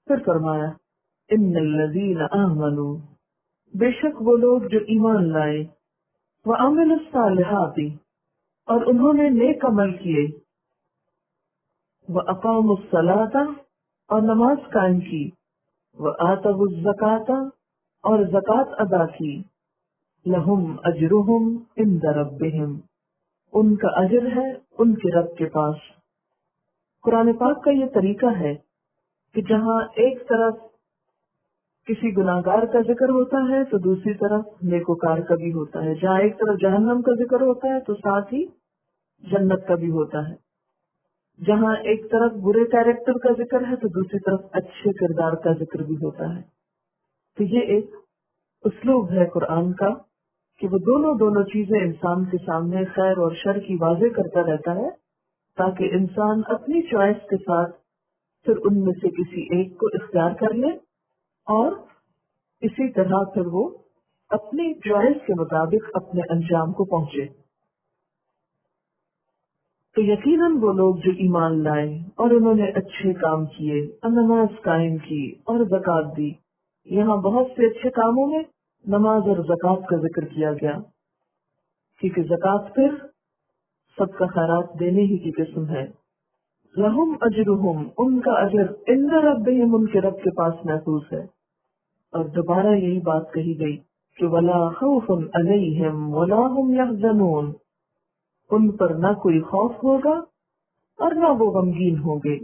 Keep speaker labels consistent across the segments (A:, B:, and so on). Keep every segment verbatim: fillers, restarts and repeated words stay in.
A: پھر فرمایا ان الذین آمنوا، بے شک وہ لوگ جو ایمان لائے، وعملوا الصالحات، اور انہوں نے نیک عمل کیے، واقاموا الصلاۃ، اور نماز قائم کی، وآتوا الزکاۃ، اور زکوٰۃ ادا کی، لہم اجرہم عند ربہم، ان کا اجر ہے ان کے رب کے پاس۔ قرآن پاک کا یہ طریقہ ہے کہ جہاں ایک طرف کسی گناہگار کا ذکر ہوتا ہے تو دوسری طرف نیکوکار کا بھی ہوتا ہے، جہاں ایک طرف جہنم کا ذکر ہوتا ہے تو ساتھ ہی جنت کا بھی ہوتا ہے، جہاں ایک طرف برے کیریکٹر کا ذکر ہے تو دوسری طرف اچھے کردار کا ذکر بھی ہوتا ہے۔ تو یہ ایک اسلوب ہے قرآن کا کہ وہ دونوں دونوں چیزیں انسان کے سامنے خیر اور شر کی واضح کرتا رہتا ہے، تاکہ انسان اپنی چوائس کے ساتھ پھر ان میں سے کسی ایک کو اختیار کر لے، اور اسی طرح پھر وہ اپنی چوائس کے مطابق اپنے انجام کو پہنچے۔ تو یقیناً وہ لوگ جو ایمان لائے اور انہوں نے اچھے کام کیے، نماز قائم کی اور زکوٰۃ دی، یہاں بہت سے اچھے کاموں میں نماز اور زکوٰۃ کا ذکر کیا گیا، کیونکہ زکوٰۃ پھر سب کا خیرات دینے ہی کی قسم ہے۔ لہم اجرہم، ان کا اجر عند ربہم، ان کے رب کے پاس محفوظ ہے۔ اور دوبارہ یہی بات کہی گئی کہ ولا خوف علیہم ولا ہم یحزنون، ان پر نہ کوئی خوف ہوگا اور نہ وہ غمگین ہوں گے۔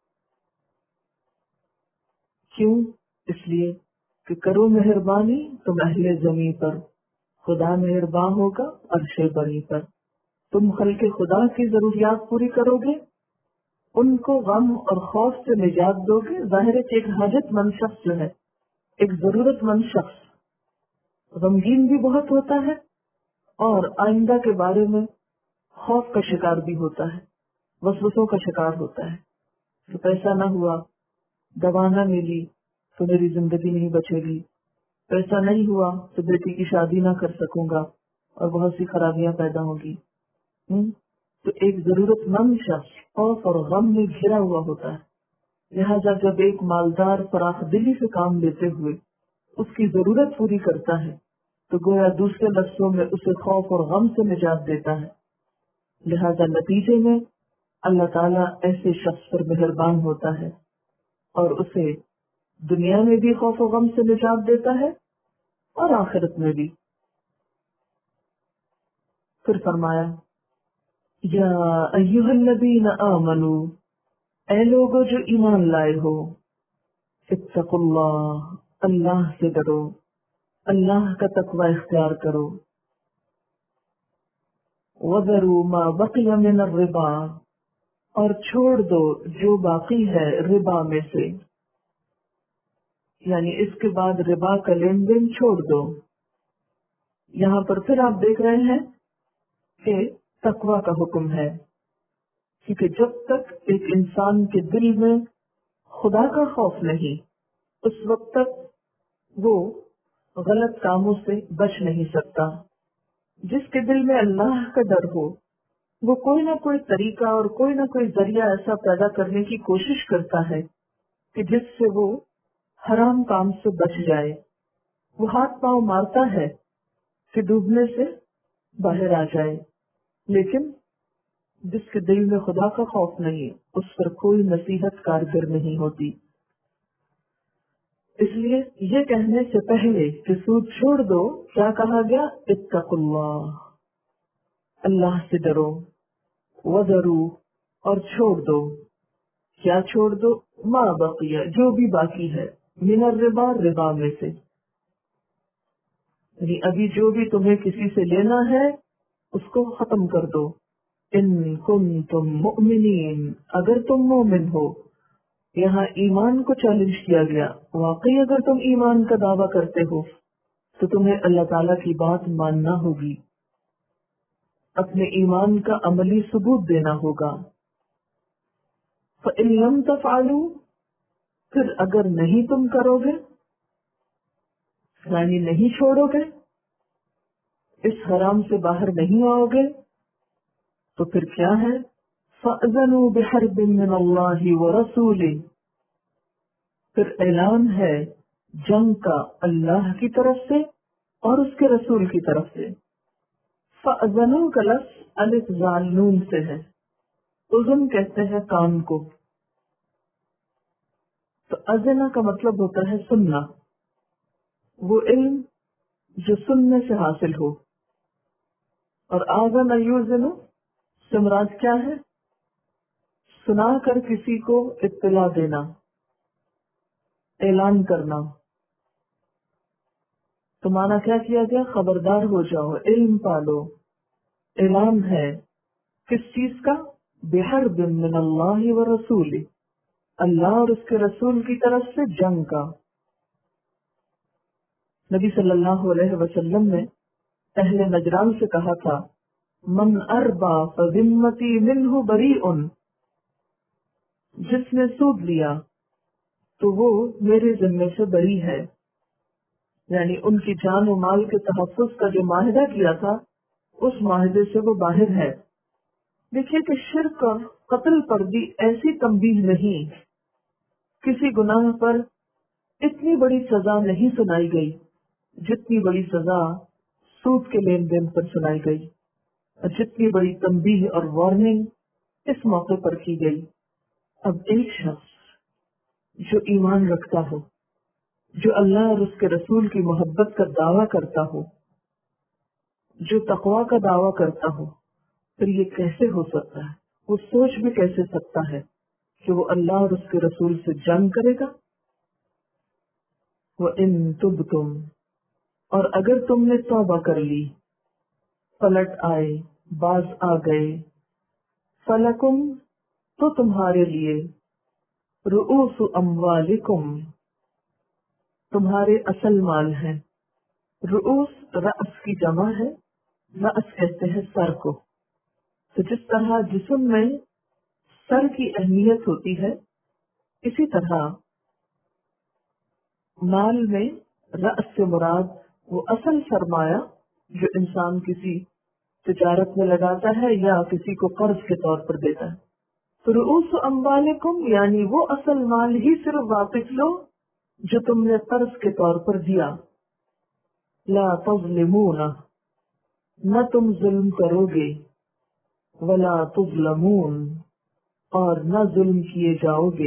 A: کیوں؟ اس لیے کہ کرو مہربانی تم اہل زمین پر، خدا مہربان ہوگا عرش بری پر۔ تم خلق خدا کی ضروریات پوری کرو گے، ان کو غم اور خوف سے نجات دو گے۔ ظاہر ہے کہ ایک حاجت مند شخص جو ہے، ایک ضرورت مند شخص غمگین بھی بہت ہوتا ہے اور آئندہ کے بارے میں خوف کا شکار بھی ہوتا ہے، وسوسوں کا شکار ہوتا ہے کہ پیسہ نہ ہوا، دوا نہ ملی تو میری زندگی نہیں بچے گی، پیسہ نہیں ہوا تو بیٹی کی شادی نہ کر سکوں گا اور بہت سی خرابیاں پیدا ہوگی۔ ہم؟ تو ایک ضرورت مند شخص خوف اور غم میں گھرا ہوا ہوتا ہے، لہذا جب ایک مالدار فراخ دلی سے کام لیتے ہوئے اس کی ضرورت پوری کرتا ہے تو گویا دوسرے لفظوں میں اسے خوف اور غم سے نجات دیتا ہے۔ لہذا نتیجے میں اللہ تعالیٰ ایسے شخص پر مہربان ہوتا ہے اور اسے دنیا میں بھی خوف و غم سے نجات دیتا ہے اور آخرت میں بھی۔ پھر فرمایا یا ایھا الذین آمنوا، اے لوگو جو ایمان لائے ہو، اتقوا اللہ، اللہ سے ڈرو، اللہ کا تقوی اختیار کرو، وذروا ما بقی من الربا، اور چھوڑ دو جو باقی ہے ربا میں سے، یعنی اس کے بعد ربا کا لین دین چھوڑ دو۔ یہاں پر پھر آپ دیکھ رہے ہیں کہ تقوی کا حکم ہے، کیونکہ جب تک ایک انسان کے دل میں خدا کا خوف نہیں، اس وقت تک وہ غلط کاموں سے بچ نہیں سکتا۔ جس کے دل میں اللہ کا ڈر ہو وہ کوئی نہ کوئی طریقہ اور کوئی نہ کوئی ذریعہ ایسا پیدا کرنے کی کوشش کرتا ہے کہ جس سے وہ حرام کام سے بچ جائے۔ وہ ہاتھ پاؤں مارتا ہے کہ ڈوبنے سے باہر آ جائے، لیکن جس کے دل میں خدا کا خوف نہیں اس پر کوئی نصیحت کارگر نہیں ہوتی۔ اس لیے یہ کہنے سے پہلے کہ سود چھوڑ دو، کیا کہا گیا؟ اتقوا اللہ، اللہ سے ڈرو، وذروا، اور چھوڑ دو، کیا چھوڑ دو؟ ما بقیہ، جو بھی باقی ہے، من الربا، ربا میں سے، یعنی ابھی جو بھی تمہیں کسی سے لینا ہے اس کو ختم کر دو۔ ان کنتم مؤمنین، اگر تم مومن ہو، یہاں ایمان کو چیلنج کیا گیا، واقعی اگر تم ایمان کا دعویٰ کرتے ہو تو تمہیں اللہ تعالیٰ کی بات ماننا ہوگی، اپنے ایمان کا عملی ثبوت دینا ہوگا۔ فَإِن لَمْ تَفْعَلُوا، پھر اگر نہیں تم کرو گے، یعنی نہیں چھوڑو گے، اس حرام سے باہر نہیں آؤ گے، تو پھر کیا ہے؟ فَأْذَنُوا بِحَرْبٍ مِّنَ اللَّهِ وَرَسُولِهِ، پھر اعلان ہے جنگ کا اللہ کی طرف سے اور اس کے رسول کی طرف سے. فَأَذَنُوا کا لفظ الف زال نون سے ہے. اذن کہتے ہیں کان کو. تو اذنا کا مطلب ہوتا ہے سننا، وہ علم جو سننے سے حاصل ہو. اور آذن یوزن سے مراد کیا ہے؟ سنا کر کسی کو اطلاع دینا، اعلان کرنا. تو مانا کیا کیا گیا؟ خبردار ہو جاؤ، علم پالو. اعلان ہے کس چیز کا؟ بحرب من اللہ و رسول، اللہ اور اس کے رسول کی طرف سے جنگ کا. نبی صلی اللہ علیہ وسلم نے اہل نجران سے کہا تھا من اربا فذمتی منہ بریء، جس نے سود لیا تو وہ میرے ذمے سے بری ہے. یعنی ان کی جان و مال کے تحفظ کا جو معاہدہ کیا تھا اس معاہدے سے وہ باہر ہے. دیکھیے کہ شرک اور قتل پر بھی ایسی تنبیہ نہیں، کسی گناہ پر اتنی بڑی سزا نہیں سنائی گئی جتنی بڑی سزا سود کے لین دین پر سنائی گئی، اور جتنی بڑی تنبیہ اور وارننگ اس موقع پر کی گئی. اب ایک شخص جو ایمان رکھتا ہو، جو اللہ اور اس کے رسول کی محبت کا دعویٰ کرتا ہو، جو تقوی کا دعویٰ کرتا ہو، پھر یہ کیسے ہو سکتا ہے؟ وہ سوچ بھی کیسے سکتا ہے کہ وہ اللہ اور اس کے رسول سے جنگ کرے گا؟ وَإِن تُبْتُمْ، اور اگر تم نے توبہ کر لی، پلٹ آئے، باز آ گئے، فَلَكُمْ، تو تمہارے لیے، رؤوس اموالکم، تمہارے اصل مال ہیں. رؤوس رأس کی جمع ہے، رأس کہتے ہیں سر کو. تو جس طرح جسم میں سر کی اہمیت ہوتی ہے، اسی طرح مال میں رأس سے مراد وہ اصل سرمایہ جو انسان کسی تجارت میں لگاتا ہے یا کسی کو قرض کے طور پر دیتا ہے. تو رؤوس اموالکم یعنی وہ اصل مال ہی صرف واپس لو جو تم نے قرض کے طور پر دیا. لا تظلمون، نہ تم ظلم کرو گے، ولا تظلمون، اور نہ ظلم کیے جاؤ گے.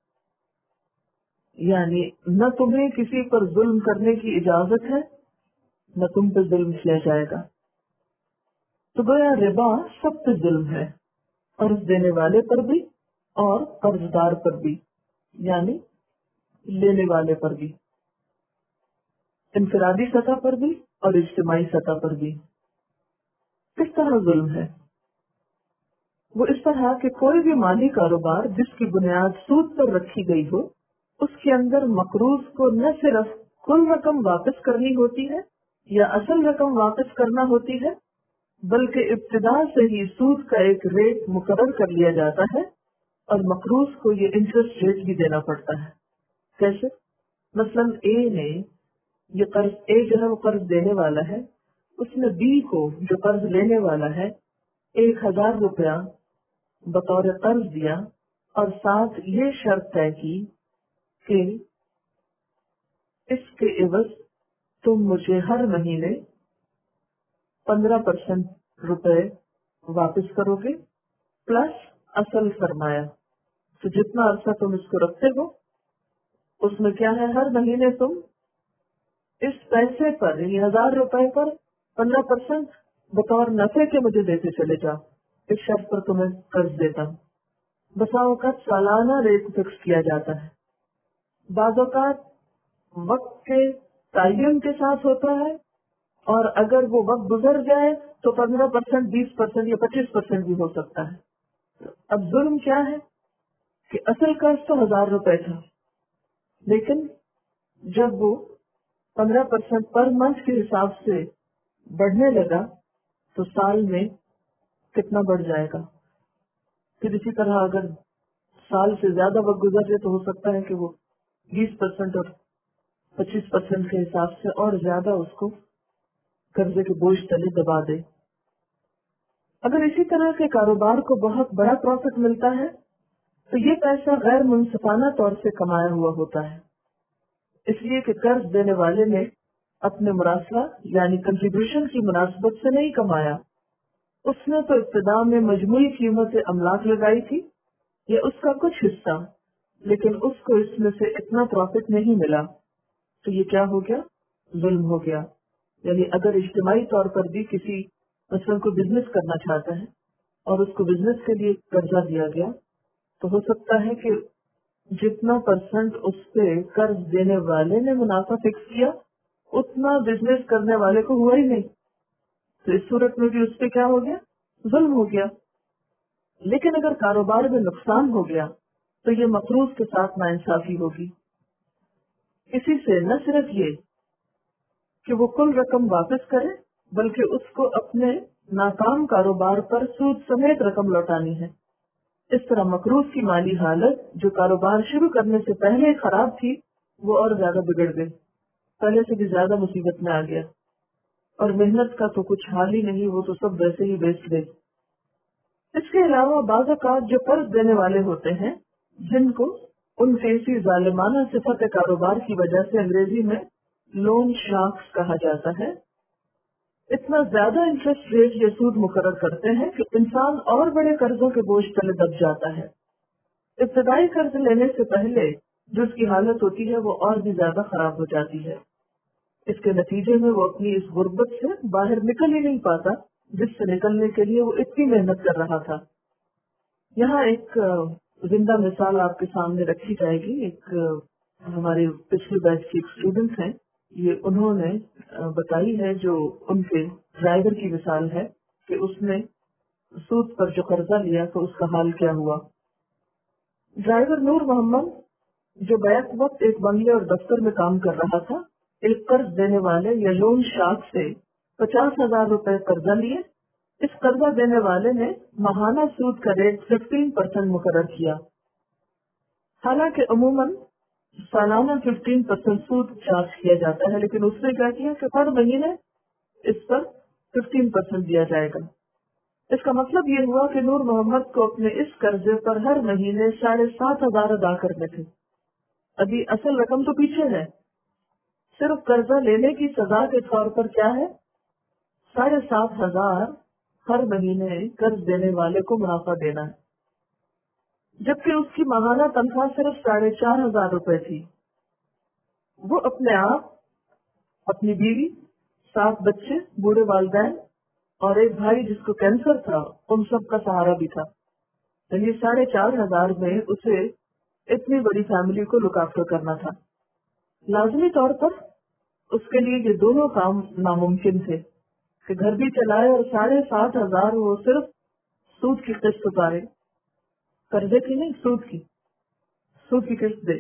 A: یعنی نہ تمہیں کسی پر ظلم کرنے کی اجازت ہے، نہ تم پہ ظلم کیا جائے گا. تو گویا ربا سب پہ ظلم ہے، قرض دینے والے پر بھی اور قرض دار پر بھی، یعنی لینے والے پر بھی، انفرادی سطح پر بھی اور اجتماعی سطح پر بھی. کس طرح ظلم ہے؟ وہ اس طرح کہ کوئی بھی مالی کاروبار جس کی بنیاد سود پر رکھی گئی ہو، اس کے اندر مقروض کو نہ صرف کل رقم واپس کرنی ہوتی ہے یا اصل رقم واپس کرنا ہوتی ہے، بلکہ ابتدا سے ہی سود کا ایک ریٹ مقرر کر لیا جاتا ہے اور مقروض کو یہ انٹرسٹ ریٹ بھی دینا پڑتا ہے. کیسے؟ مثلا اے نے یہ قرض، اے جو ہے وہ قرض دینے والا ہے، اس نے بی کو جو قرض لینے والا ہے ایک ہزار روپیہ بطور قرض دیا اور ساتھ یہ شرط طے کی کہ اس کے عوض تم مجھے ہر مہینے پندرہ پرسنٹ روپے واپس کرو گے پلس اصل سرمایہ. تو جتنا عرصہ تم اس کو رکھتے ہو اس میں کیا ہے، ہر مہینے تم اس پیسے پر یعنی ہزار روپے پر پندرہ پرسنٹ بطور نفع کے مجھے دیتے چلے جاؤ. اس شرط پر تمہیں قرض دیتا ہوں. بسا اوقات سالانہ ریٹ فکس کیا جاتا ہے، بعض اوقات وقت کے تعین کے ساتھ ہوتا ہے، اور اگر وہ وقت گزر جائے تو پندرہ پرسنٹ بیس پرسنٹ یا پچیس پرسنٹ بھی ہو سکتا ہے. اب ظلم کیا ہے کہ اصل قرض تو ہزار روپے تھا، لیکن جب وہ پندرہ پرسنٹ پر منتھ کے حساب سے بڑھنے لگا تو سال میں کتنا بڑھ جائے گا. پھر اسی طرح اگر سال سے زیادہ وقت گزر جائے تو ہو سکتا ہے کہ وہ بیس پرسنٹ اور پچیس پرسنٹ کے حساب سے اور زیادہ اس کو قرضے کے بوجھ تلے دبا دے. اگر اسی طرح کے کاروبار کو بہت بڑا پروفٹ ملتا ہے تو یہ پیسہ غیر منصفانہ طور سے کمایا ہوا ہوتا ہے، اس لیے کہ قرض دینے والے نے اپنے مراسلہ یعنی کنٹریبیوشن کی مناسبت سے نہیں کمایا، اس نے تو ابتدا میں مجموعی قیمت املاک لگائی تھی یا اس کا کچھ حصہ، لیکن اس کو اس میں سے اتنا پروفٹ نہیں ملا، تو یہ کیا ہو گیا؟ ظلم ہو گیا۔ یعنی اگر اجتماعی طور پر بھی کسی مثلاً کو بزنس کرنا چاہتا ہے اور اس کو بزنس کے لیے قرضہ دیا گیا، تو ہو سکتا ہے کہ جتنا پرسنٹ اس پہ قرض دینے والے نے منافع فکس کیا اتنا بزنس کرنے والے کو ہوا ہی نہیں، تو اس صورت میں بھی اس پہ کیا ہو گیا؟ ظلم ہو گیا۔ لیکن اگر کاروبار میں نقصان ہو گیا تو یہ مقروض کے ساتھ ناانصافی ہوگی۔ اسی سے نہ صرف یہ کہ وہ کل رقم واپس کرے بلکہ اس کو اپنے ناکام کاروبار پر سود سمیت رقم لوٹانی ہے۔ اس طرح مقروض کی مالی حالت جو کاروبار شروع کرنے سے پہلے خراب تھی وہ اور زیادہ بگڑ گئی، پہلے سے بھی زیادہ مصیبت میں آ گیا، اور محنت کا تو کچھ حال ہی نہیں، وہ تو سب ویسے ہی بیچ گئی۔ اس کے علاوہ بعض اوقات جو قرض دینے والے ہوتے ہیں جن کو ان کے اسی ظالمانہ صفت کاروبار کی وجہ سے انگریزی میں لون شارکس کہا جاتا ہے، اتنا زیادہ انٹرسٹ ریٹ یا سود مقرر کرتے ہیں کہ انسان اور بڑے قرضوں کے بوجھ تلے دب جاتا ہے۔ ابتدائی قرض لینے سے پہلے جو اس کی حالت ہوتی ہے وہ اور بھی زیادہ خراب ہو جاتی ہے۔ اس کے نتیجے میں وہ اپنی اس غربت سے باہر نکل ہی نہیں پاتا جس سے نکلنے کے لیے وہ اتنی محنت کر رہا تھا۔ یہاں ایک زندہ مثال آپ کے سامنے رکھی جائے گی۔ ایک ہمارے پچھلے بیچ کی اسٹوڈنٹ ہیں، یہ انہوں نے بتائی ہے، جو ان کے ڈرائیور کی مثال ہے کہ اس نے سود پر جو قرضہ لیا تو اس کا حال کیا ہوا۔ ڈرائیور نور محمد جو بیک وقت ایک بنگلے اور دفتر میں کام کر رہا تھا، ایک قرض دینے والے یا لون شارک سے پچاس ہزار روپے قرضہ لیے۔ اس قرضہ دینے والے نے ماہانہ سود کا ریٹ ففٹین پرسینٹ مقرر کیا، حالانکہ عموماً سالانہ ففٹین پرسینٹ سود چارج کیا جاتا ہے، لیکن اس نے کیا کیا کہ ہر مہینے اس پر ففٹین پرسینٹ دیا جائے گا۔ اس کا مطلب یہ ہوا کہ نور محمد کو اپنے اس قرضے پر ہر مہینے ساڑھے سات ہزار ادا کرنے تھے۔ ابھی اصل رقم تو پیچھے ہے، صرف قرضہ لینے کی سزا کے طور پر کیا ہے؟ ساڑھے سات ہزار ہر مہینے قرض دینے والے کو منافع دینا ہے، جبکہ اس کی ماہانہ تنخواہ صرف ساڑھے چار ہزار روپے تھی۔ وہ اپنے آپ، اپنی بیوی، سات بچے، بوڑھے والدین اور ایک بھائی جس کو کینسر تھا، ان سب کا سہارا بھی تھا۔ یعنی ساڑھے چار ہزار میں اسے اتنی بڑی فیملی کو لک آفٹر کرنا تھا۔ لازمی طور پر اس کے لیے یہ دونوں کام ناممکن تھے کہ گھر بھی چلائے اور ساڑھے سات ہزار وہ صرف سود کی قسط اتارے، قرضے کی نہیں، سود کی سود کی قسط دے۔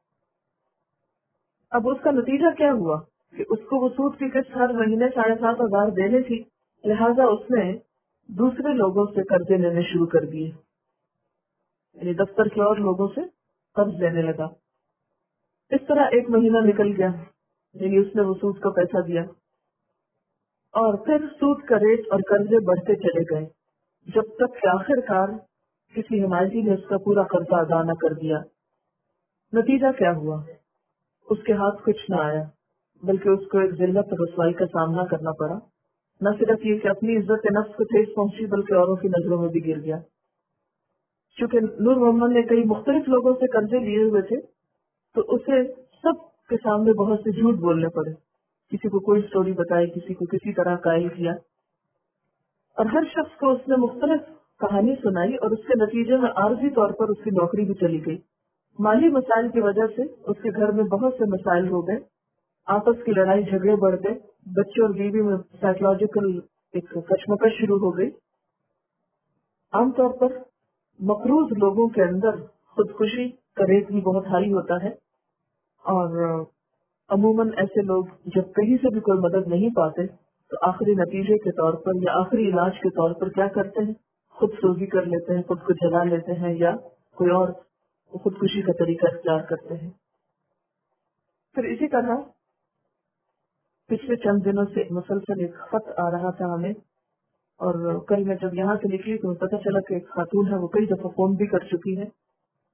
A: اب اس کا نتیجہ کیا ہوا کہ اس کو وہ سود کی قسط ہر مہینے ساڑھے سات ہزار دینے تھی، لہٰذا اس نے دوسرے لوگوں سے قرضے لینے شروع کر دیے، یعنی دفتر کے اور لوگوں سے قرض لینے لگا۔ اس طرح ایک مہینہ نکل گیا، یعنی اس نے وہ سود کا پیسہ دیا، اور پھر سود کا ریٹ اور قرضے بڑھتے چلے گئے، جب تک کہ آخر کار کسی حمایتی نے اس کا پورا قرضہ ادا نہ کر دیا۔ نتیجہ کیا ہوا؟ اس کے ہاتھ کچھ نہ آیا، بلکہ اس کو ایک ذلت اور رسوائی کا سامنا کرنا پڑا۔ نہ صرف یہ کہ اپنی عزت نفس کو ٹھیس پہنچی، بلکہ اوروں کی نظروں میں بھی گر گیا۔ چونکہ نور محمد نے کئی مختلف لوگوں سے قرضے لیے ہوئے تھے، تو اسے سب کے سامنے بہت سے جھوٹ بولنے پڑے، کسی کو کوئی سٹوری بتائی، کسی کو کسی طرح قائل کیا، اور ہر شخص کو اس نے مختلف کہانی سنائی، اور اس کے نتیجے میں عارضی طور پر اس کی نوکری بھی چلی گئی۔ مالی مسائل کی وجہ سے اس کے گھر میں بہت سے مسائل ہو گئے، آپس کی لڑائی جھگڑے بڑھ گئے، بچے اور بیوی میں سائیکولوجیکل ایک کشمکش شروع ہو گئی۔ عام طور پر مقروض لوگوں کے اندر خودکشی کا ریٹ بھی بہت ہائی ہوتا ہے، اور عموماً ایسے لوگ جب کہیں سے بھی کوئی مدد نہیں پاتے تو آخری نتیجے کے طور پر یا آخری علاج کے طور پر کیا کرتے ہیں؟ خود سوزی کر لیتے ہیں، خود کو جلا لیتے ہیں، یا کوئی اور خودکشی کا طریقہ اختیار کرتے ہیں۔ پھر اسی طرح پچھلے چند دنوں سے مسلسل ایک خط آ رہا تھا ہمیں، اور کل میں جب یہاں سے نکلی تو پتہ چلا کہ ایک خاتون ہے، وہ کئی دفعہ فون بھی کر چکی ہے،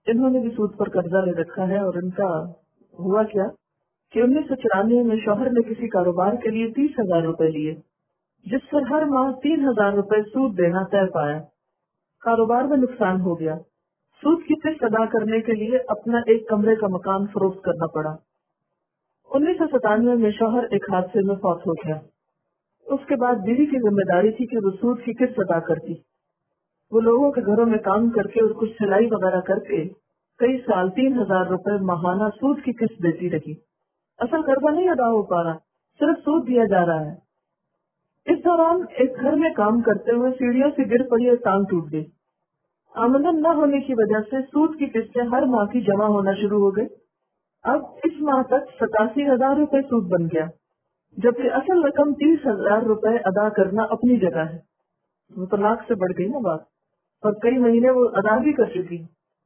A: انہوں نے بھی سود پر قرضہ لے رکھا ہے، اور ان کا ہوا کیا کہ انیس سو چورانوے میں شوہر نے کسی کاروبار کے لیے تیس ہزار روپے لیے، جس پر ہر ماہ تین ہزار روپے سود دینا طے پایا۔ کاروبار میں نقصان ہو گیا، سود کی قسط ادا کرنے کے لیے اپنا ایک کمرے کا مکان فروخت کرنا پڑا۔ انیس سو ستانوے میں شوہر ایک حادثے میں فوت ہو گیا۔ اس کے بعد بیوی کی ذمہ داری تھی کہ وہ سود کی قسط ادا کرتی۔ وہ لوگوں کے گھروں میں کام کر کے اور کچھ سلائی وغیرہ کر کے کئی سال تین ہزار روپے ماہانہ سود کی قسط دیتی رہی۔ اصل قرضہ نہیں ادا ہو پا رہا، صرف سود دیا جا رہا ہے۔ اس دوران ایک گھر میں کام کرتے ہوئے سیڑھیوں سے گر پڑی اور ٹانگ ٹوٹ گئی۔ آمدن نہ ہونے کی وجہ سے سود کی قسطیں ہر ماہ کی جمع ہونا شروع ہو گئی۔ اب اس ماہ تک ستاسی ہزار روپے سود بن گیا، جبکہ اصل رقم تیس ہزار روپے ادا کرنا اپنی جگہ ہے۔ وہ تو لاکھ سے بڑھ گئی نا بات، اور کئی مہینے وہ ادا بھی کر چکی۔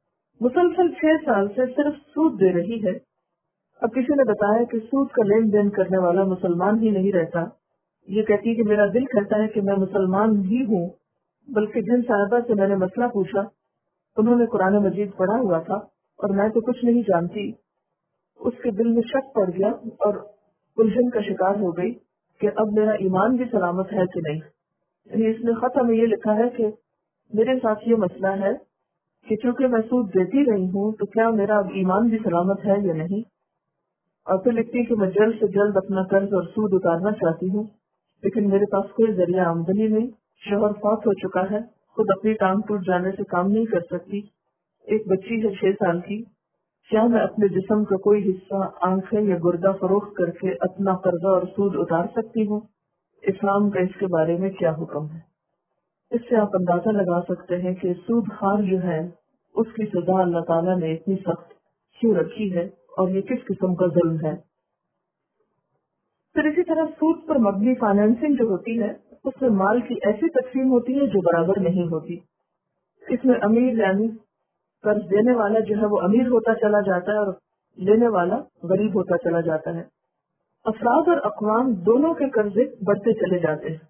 A: مسلسل چھ سال سے صرف سود دے رہی ہے۔ اب کسی نے بتایا کہ سود کا لین دین کرنے والا مسلمان ہی نہیں رہتا۔ یہ کہتی ہے کہ میرا دل کہتا ہے کہ میں مسلمان ہی ہوں، بلکہ جن صاحبہ سے میں نے مسئلہ پوچھا انہوں نے قرآن مجید پڑھا ہوا تھا اور میں تو کچھ نہیں جانتی۔ اس کے دل میں شک پڑ گیا اور الجھن کا شکار ہو گئی کہ اب میرا ایمان بھی سلامت ہے کہ نہیں۔ یعنی اس نے خط میں یہ لکھا ہے کہ میرے ساتھ یہ مسئلہ ہے کہ چونکہ میں سود دیتی رہی ہوں تو کیا میرا اب ایمان بھی سلامت ہے یا نہیں۔ اور پھر لکھتی ہے کہ میں جلد سے جلد اپنا قرض اور سود اتارنا چاہتی ہوں، لیکن میرے پاس کوئی ذریعہ آمدنی نہیں، شوہر فوت ہو چکا ہے، خود اپنی ٹانگ ٹوٹ جانے سے کام نہیں کر سکتی، ایک بچی ہے چھ سال کی، کیا میں اپنے جسم کا کوئی حصہ آنکھیں یا گردہ فروخت کر کے اپنا قرضہ اور سود اتار سکتی ہوں؟ اسلام کا اس کے بارے میں کیا حکم ہے؟ اس سے آپ اندازہ لگا سکتے ہیں کہ سود خار جو ہے اس کی سزا اللہ تعالیٰ نے اتنی سخت کیوں رکھی ہے اور یہ کس قسم کا ظلم ہے۔ پھر اسی طرح سود پر مبنی فائنینسنگ جو ہوتی ہے اس میں مال کی ایسی تقسیم ہوتی ہے جو برابر نہیں ہوتی۔ اس میں امیر یعنی قرض دینے والا جو ہے وہ امیر ہوتا چلا جاتا ہے اور لینے والا غریب ہوتا چلا جاتا ہے۔ افراد اور اقوام دونوں کے قرضے بڑھتے چلے جاتے ہیں۔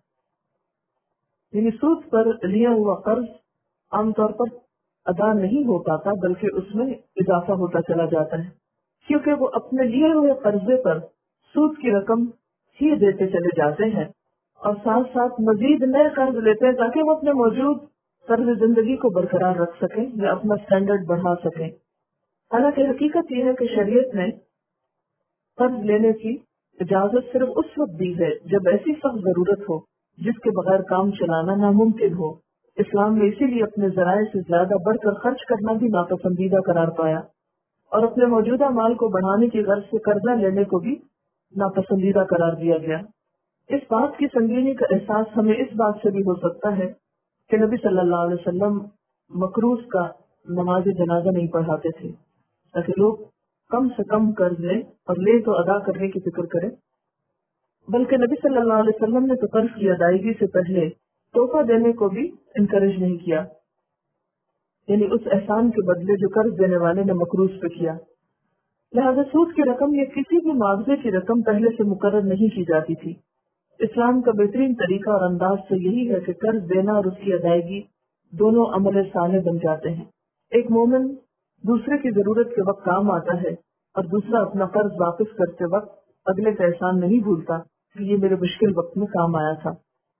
A: یعنی سود پر لیا ہوا قرض عام طور پر ادا نہیں ہو پاتا بلکہ اس میں اضافہ ہوتا چلا جاتا ہے، کیونکہ وہ اپنے لیے ہوئے قرضے پر سود کی رقم ہی دیتے چلے جاتے ہیں اور ساتھ ساتھ مزید نئے قرض لیتے ہیں تاکہ وہ اپنے موجود طرز زندگی کو برقرار رکھ سکیں یا اپنا سٹینڈرڈ بڑھا سکیں۔ حالانکہ حقیقت یہ ہے کہ شریعت نے قرض لینے کی اجازت صرف اس وقت دی ہے جب ایسی سخت ضرورت ہو جس کے بغیر کام چلانا ناممکن ہو۔ اسلام نے اسی لیے اپنے ذرائع سے زیادہ بڑھ کر خرچ کرنا بھی ناپسندیدہ قرار پایا اور اپنے موجودہ مال کو بڑھانے کی غرض سے قرضہ لینے کو بھی ناپسندیدہ قرار دیا گیا۔ اس بات کی سنگینی کا احساس ہمیں اس بات سے بھی ہو سکتا ہے کہ نبی صلی اللہ علیہ وسلم مقروض کا نماز جنازہ نہیں پڑھاتے تھے تاکہ لوگ کم سے کم قرض لیں اور لے تو ادا کرنے کی فکر کریں، بلکہ نبی صلی اللہ علیہ وسلم نے تو قرض کی ادائیگی سے پہلے تحفہ دینے کو بھی انکریج نہیں کیا، یعنی اس احسان کے بدلے جو قرض دینے والے نے مقروض پہ کیا۔ لہذا سود کی رقم یا کسی بھی معاوضے کی رقم پہلے سے مقرر نہیں کی جاتی تھی۔ اسلام کا بہترین طریقہ اور انداز تو یہی ہے کہ قرض دینا اور اس کی ادائیگی دونوں عمل صالح بن جاتے ہیں۔ ایک مومن دوسرے کی ضرورت کے وقت کام آتا ہے اور دوسرا اپنا قرض واپس کرتے وقت اگلے کا احسان نہیں بھولتا کہ یہ میرے مشکل وقت میں کام آیا تھا۔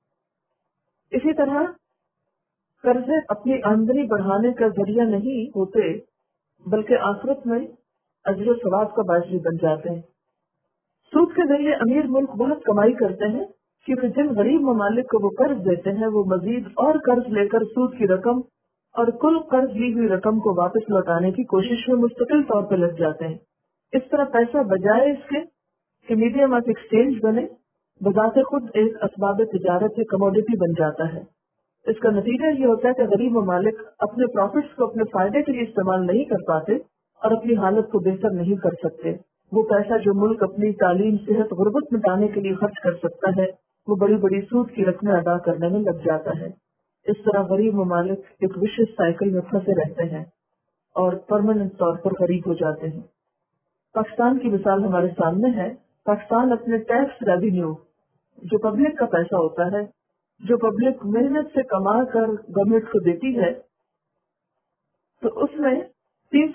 A: اسی طرح قرضے اپنی آمدنی بڑھانے کا ذریعہ نہیں ہوتے بلکہ آخرت میں اجر و ثواب کا باعث بھی بن جاتے ہیں۔ سود کے ذریعے امیر ملک بہت کمائی کرتے ہیں کیونکہ جن غریب ممالک کو وہ قرض دیتے ہیں وہ مزید اور قرض لے کر سود کی رقم اور کل قرض لی ہوئی رقم کو واپس لوٹانے کی کوشش میں مستقل طور پر لگ جاتے ہیں۔ اس طرح پیسہ بجائے اس کے کہ میڈیم آف ایکسچینج بنے بذات خود ایک اسباب تجارت یا کموڈیٹی بن جاتا ہے۔ اس کا نتیجہ یہ ہوتا ہے کہ غریب ممالک اپنے پروفٹس کو اپنے فائدے کے لیے استعمال نہیں کر پاتے اور اپنی حالت کو بہتر نہیں کر سکتے۔ وہ پیسہ جو ملک اپنی تعلیم، صحت، غربت مٹانے کے لیے خرچ کر سکتا ہے وہ بڑی بڑی سود کی رقمیں ادا کرنے میں لگ جاتا ہے۔ اس طرح غریب ممالک ایک وشیش سائیکل میں پھنسے رہتے ہیں اور پرماننٹ طور پر غریب ہو جاتے ہیں۔ پاکستان کی مثال ہمارے سامنے ہے۔ پاکستان اپنے ٹیکس ریونیو جو پبلک کا پیسہ ہوتا ہے، جو پبلک محنت سے کما کر گورنمنٹ کو دیتی ہے، تو اس میں تین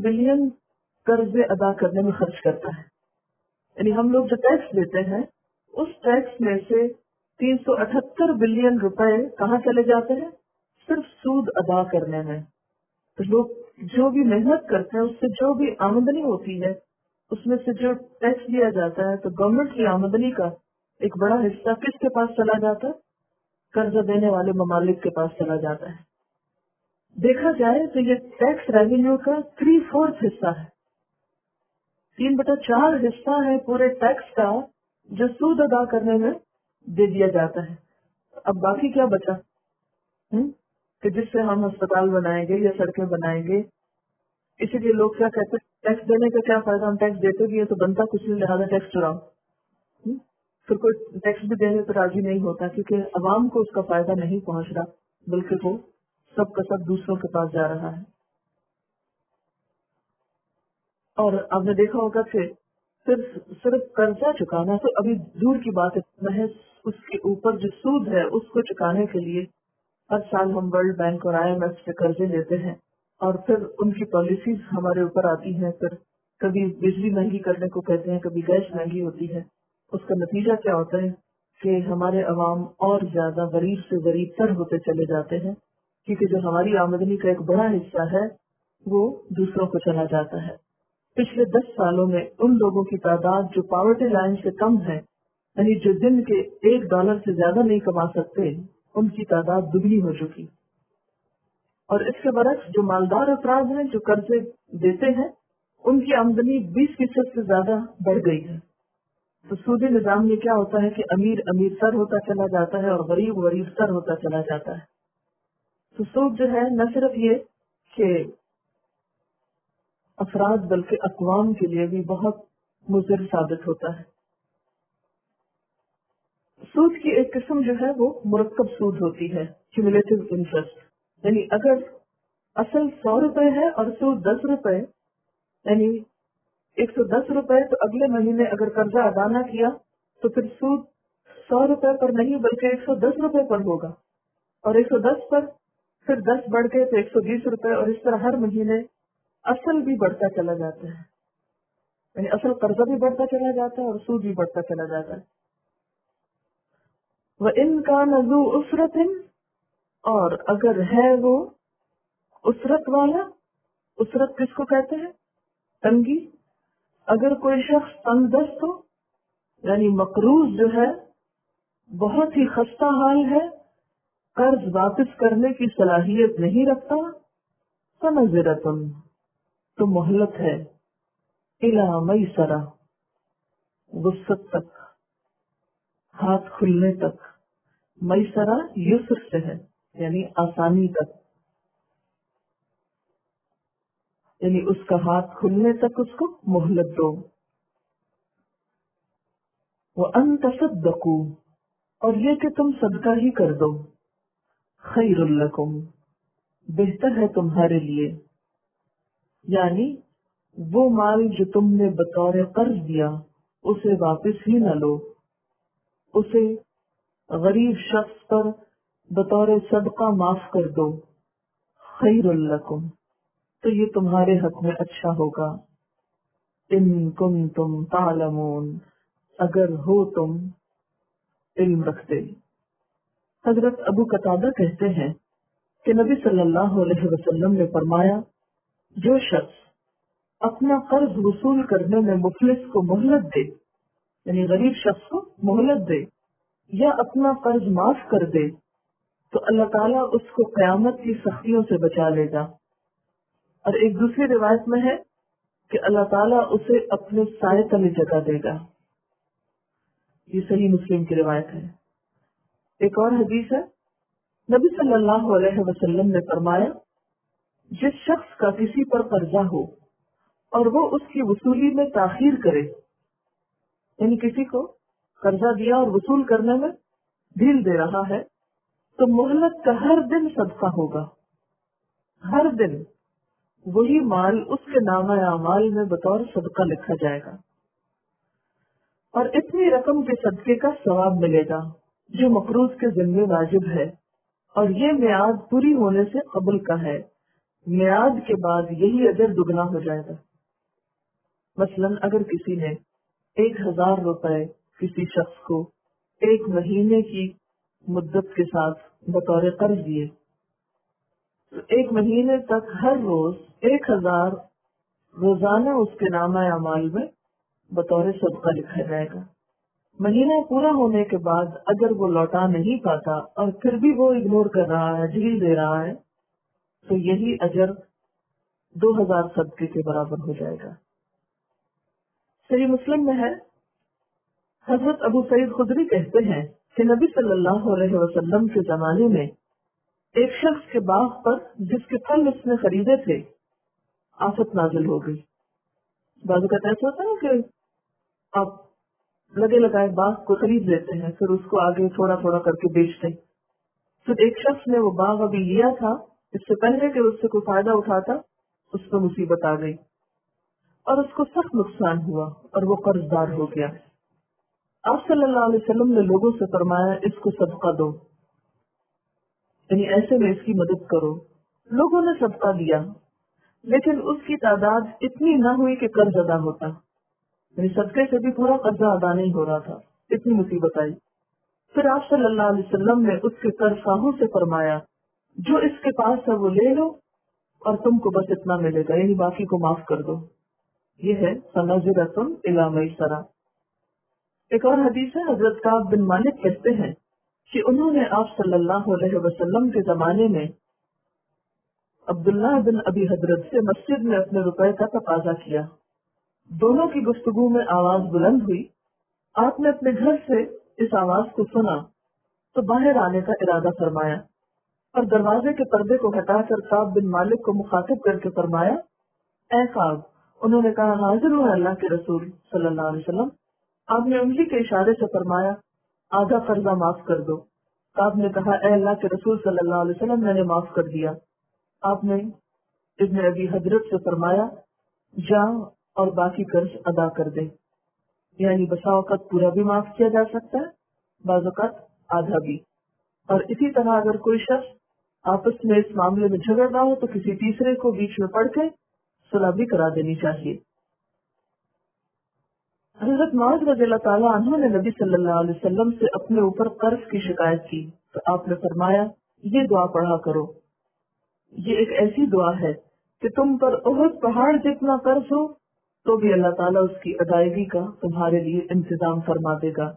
A: بلین قرضے ادا کرنے میں خرچ کرتا ہے. یعنی ہم لوگ جو ٹیکس دیتے ہیں اس ٹیکس میں سے تین سو اٹھہتر بلین روپے کہاں چلے جاتے ہیں؟ صرف سود ادا کرنے میں. تو لوگ جو بھی محنت کرتے ہیں اس سے جو بھی آمدنی ہوتی ہے اس میں سے جو ٹیکس دیا جاتا ہے تو گورنمنٹ کی آمدنی کا ایک بڑا حصہ کس کے پاس چلا جاتا ہے؟ قرضہ دینے والے ممالک کے پاس چلا جاتا ہے. دیکھا جائے تو یہ ٹیکس ریونیو کا تھری فورتھ حصہ ہے. تین بٹا چار حصہ ہے پورے ٹیکس کا جو سود ادا کرنے میں دے دیا جاتا ہے. اب باقی کیا بچا ہم؟ کہ جس سے ہم اسپتال بنائیں گے یا سڑکیں بنائیں گے. اسی لیے لوگ کیا کہتے ہیں ٹیکس دینے کا کیا فائدہ, ہم ٹیکس دیتے بھی ہیں تو بنتا کچھ نہیں, لہٰذا ٹیکس چراؤ. پھر کوئی ٹیکس بھی دینے پہ راضی نہیں ہوتا کیونکہ عوام کو اس کا فائدہ نہیں پہنچ رہا بلکہ وہ سب کا سب دوسروں کے پاس جا رہا ہے. اور آپ نے دیکھا ہوگا کہ صرف صرف قرضہ چکانا تو ابھی دور کی بات ہے, محض اس کے اوپر جو سود ہے اس کو چکانے کے لیے ہر سال ہم ورلڈ بینک اور آئی ایم ایف سے قرضے لیتے ہیں اور پھر ان کی پالیسیز ہمارے اوپر آتی ہیں. پھر کبھی بجلی مہنگی کرنے کو کہتے ہیں, کبھی گیس مہنگی ہوتی ہے. اس کا نتیجہ کیا ہوتا ہے کہ ہمارے عوام اور زیادہ غریب سے غریب تر ہوتے چلے جاتے ہیں کیونکہ جو ہماری آمدنی کا ایک بڑا حصہ ہے وہ دوسروں کو چلا جاتا ہے. پچھلے دس سالوں میں ان لوگوں کی تعداد جو پاورٹی لائن سے کم ہے, یعنی جو دن کے ایک ڈالر سے زیادہ نہیں کما سکتے, ان کی تعداد دگنی ہو چکی. اور اس کے برعکس جو مالدار افراد ہیں جو قرضے دیتے ہیں ان کی آمدنی بیس فیصد سے زیادہ بڑھ گئی ہے. تو سودی نظام میں کیا ہوتا ہے کہ امیر امیر تر ہوتا چلا جاتا ہے اور غریب غریب تر ہوتا چلا جاتا ہے. تو سود جو ہے نہ صرف یہ کہ افراد بلکہ اقوام کے لیے بھی بہت مضر ثابت ہوتا ہے. سود کی ایک قسم جو ہے وہ مرکب سود ہوتی ہے, کیومولیٹو انٹرسٹ. یعنی اگر اصل سو روپے ہے اور سود دس روپے, یعنی ایک سو دس روپے, تو اگلے مہینے اگر قرضہ ادا نہ کیا تو پھر سود سو روپے پر نہیں بلکہ ایک سو دس روپے پر ہوگا, اور ایک سو دس پر پھر دس بڑھ گئے تو ایک سو بیس روپے, اور اس طرح ہر مہینے اصل بھی بڑھتا چلا جاتا ہے. یعنی اصل قرضہ بھی بڑھتا چلا جاتا ہے اور سود بھی بڑھتا چلا جاتا ہے. وَإِنْ كَانَ ذُو عُسْرَةٍ, اور اگر ہے وہ اسرت والا. اسرت کس کو کہتے ہیں؟ تنگی. اگر کوئی شخص تنگ دست ہو, یعنی مقروض جو ہے بہت ہی خستہ حال ہے, قرض واپس کرنے کی صلاحیت نہیں رکھتا, فَنَظِرَةٌ, تو مہلت ہے, إِلَى مَيْسَرَةٍ, وسط تک, ہاتھ کھلنے تک. میسرہ یسر سے ہے یعنی آسانی تک, یعنی اس کا ہاتھ کھلنے تک اس کو مہلت دو. وَأَن تَصَدَّقُوا, اور یہ کہ تم صدقہ ہی کر دو, خَيْرٌ لَكُمْ, بہتر ہے تمہارے لیے. یعنی وہ مال جو تم نے بطور قرض دیا اسے واپس ہی نہ لو, اسے غریب شخص پر بطور صدقہ معاف کر دو. خیر لکم, تو یہ تمہارے حق میں اچھا ہوگا. ان کنتم تعلمون, اگر ہو تم علم رکھتے. حضرت ابو قتادہ کہتے ہیں کہ نبی صلی اللہ علیہ وسلم نے فرمایا, جو شخص اپنا قرض وصول کرنے میں مفلس کو مہلت دے, یعنی غریب شخص کو مہلت دے یا اپنا قرض معاف کر دے, تو اللہ تعالیٰ اس کو قیامت کی سختیوں سے بچا لے گا. اور ایک دوسری روایت میں ہے کہ اللہ تعالیٰ اسے اپنے سائے تلے جگہ دے گا. یہ صحیح مسلم کی روایت ہے. ایک اور حدیث ہے, نبی صلی اللہ علیہ وسلم نے فرمایا, جس شخص کا کسی پر قرضہ ہو اور وہ اس کی وصولی میں تاخیر کرے, یعنی کسی کو قرضہ دیا اور وصول کرنے میں ڈھیل دے رہا ہے, تو مہلت کا ہر دن صدقہ ہوگا. ہر دن وہی مال اس کے نامہ اعمال میں بطور صدقہ لکھا جائے گا, اور اتنی رقم کے صدقے کا ثواب ملے گا جو مقروض کے ذمہ واجب ہے, اور یہ میعاد پوری ہونے سے قبل کا ہے. میعاد کے بعد یہی اجر دگنا ہو جائے گا۔ مثلاً اگر کسی نے ایک ہزار روپے کسی شخص کو ایک مہینے کی مدت کے ساتھ بطور قرض دیے، تو ایک مہینے تک ہر روز ایک ہزار روزانہ اس کے نامہ اعمال میں بطور صدقہ لکھا جائے گا۔ مہینہ پورا ہونے کے بعد اگر وہ لوٹا نہیں پاتا اور پھر بھی وہ اگنور کر رہا ہے، ڈھیل دے رہا ہے، تو یہی اجر دو ہزار صدقے کے برابر ہو جائے گا۔ صحیح مسلم میں ہے، حضرت ابو سعید خدری کہتے ہیں کہ نبی صلی اللہ علیہ وسلم کے زمانے میں ایک شخص کے باغ پر جس کے پھل اس نے خریدے تھے آفت نازل ہو گئی۔ بعض اوقات ایسا ہوتا ہے کہ آپ لگے لگائے باغ کو خرید لیتے ہیں، پھر اس کو آگے تھوڑا تھوڑا کر کے بیچتے ہیں۔ پھر ایک شخص نے وہ باغ ابھی لیا تھا، اس سے پہلے کہ اس سے کوئی فائدہ اٹھاتا اس پر مصیبت آ گئی اور اس کو سخت نقصان ہوا اور وہ قرض دار ہو گیا۔ آپ صلی اللہ علیہ وسلم نے لوگوں سے فرمایا اس کو صدقہ دو، یعنی ایسے میں اس کی مدد کرو۔ لوگوں نے صدقہ دیا، لیکن اس کی تعداد اتنی نہ ہوئی کہ قرض ادا ہوتا، یعنی صدقے سے بھی پورا قرضہ ادا نہیں ہو رہا تھا، اتنی مصیبت آئی۔ پھر آپ صلی اللہ علیہ وسلم نے اس کے قرض خواہوں سے فرمایا جو اس کے پاس ہے وہ لے لو اور تم کو بس اتنا ملے گا، یعنی باقی کو معاف کر دو۔ یہ ہے فَنَظِرَةٌ إِلَىٰ مَيْسَرَةٍ۔ ایک اور حدیث ہے، حضرت کعب بن مالک کہتے ہیں کہ انہوں نے آپ صلی اللہ علیہ وسلم کے زمانے میں عبداللہ بن ابی حضرت سے مسجد میں اپنے روپے کا تقاضا کیا۔ دونوں کی گفتگو میں آواز بلند ہوئی۔ آپ نے اپنے گھر سے اس آواز کو سنا تو باہر آنے کا ارادہ فرمایا اور دروازے کے پردے کو ہٹا کر کعب بن مالک کو مخاطب کر کے فرمایا، اے کعب۔ انہوں نے کہا، حاضر ہوں اللہ کے رسول صلی اللہ علیہ وسلم۔ آپ نے انگلی کے اشارے سے فرمایا، آدھا قرضہ معاف کر دو۔ کعب نے کہا، اے اللہ کے رسول صلی اللہ علیہ وسلم، میں نے معاف کر دیا۔ آپ نے ابن ابی حضرت سے فرمایا، جا اور باقی قرض ادا کر دے، یعنی بسا اوقات پورا بھی معاف کیا جا سکتا ہے، بعض اوقات آدھا بھی۔ اور اسی طرح اگر کوئی شخص آپس میں اس معاملے میں جھگڑ رہا ہو تو کسی تیسرے کو بیچ میں پڑھ کے صلح بھی کرا دینی چاہیے۔ حضرت معاذ رضی اللہ تعالیٰ عنہ نے نبی صلی اللہ علیہ وسلم سے اپنے اوپر قرض کی شکایت کی تو آپ نے فرمایا، یہ دعا پڑھا کرو، یہ ایک ایسی دعا ہے کہ تم پر احد پہاڑ جتنا قرض ہو تو بھی اللہ تعالیٰ اس کی ادائیگی کا تمہارے لیے انتظام فرما دے گا۔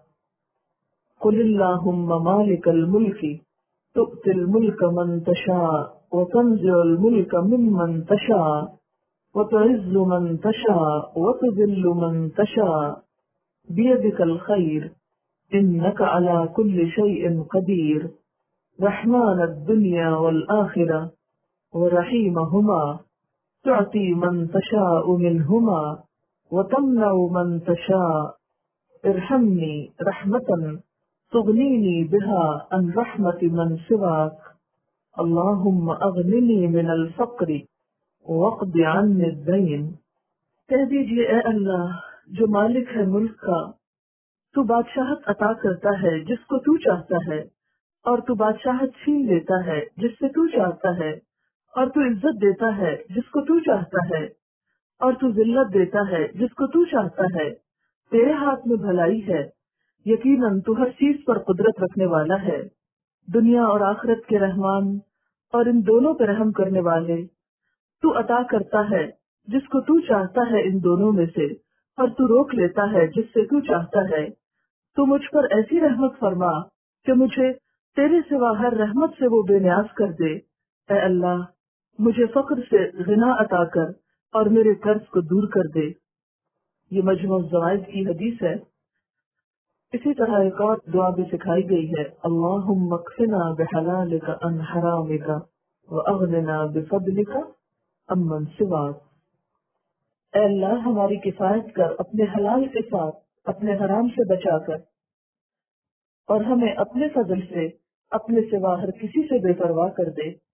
A: قل اللہم مالک الملک تؤتی الملک من تشاء وتنزع الملک ممن تشاء وتعز من تشاء وتذل من تشاء بیدک الخیر انک علی کل شیء قدیر رحمان الدنیا والآخرہ ورحیمہما تعطی من تشاء منہما وتمنع من تشاء ارحمنی رحمتا تغنینی بہا عن رحمت من سواک اللہم اغننی من الفقر وقض عنی الدین۔ کہہ دیجئے، اے اللہ جو مالک ہے ملک کا، تو بادشاہت عطا کرتا ہے جس کو تو چاہتا ہے، اور تو بادشاہت چھین لیتا ہے جس سے تو چاہتا ہے، اور تو عزت دیتا ہے جس کو تو چاہتا ہے، اور تو ذلت دیتا ہے جس کو تو چاہتا ہے۔ تیرے ہاتھ میں بھلائی ہے، یقیناً تو ہر چیز پر قدرت رکھنے والا ہے، دنیا اور آخرت کے رحمان اور ان دونوں پہ رحم کرنے والے۔ تو عطا کرتا ہے جس کو تو چاہتا ہے ان دونوں میں سے، اور تو روک لیتا ہے جس سے تو چاہتا ہے۔ تو مجھ پر ایسی رحمت فرما کہ مجھے تیرے سوا ہر رحمت سے وہ بے نیاز کر دے۔ اے اللہ مجھے فقر سے غنا عطا کر اور میرے قرض کو دور کر دے۔ یہ مجموع الزوائد کی حدیث ہے۔ اسی طرح ایک اور دعا بھی سکھائی گئی ہے، اللہم اکفنا بحلالک عن حرامک واغننا بفضلک عمن سواک۔ اے اللہ ہماری کفایت کر اپنے حلال کے ساتھ اپنے حرام سے بچا کر، اور ہمیں اپنے فضل سے اپنے سوا ہر کسی سے بے پرواہ کر دے۔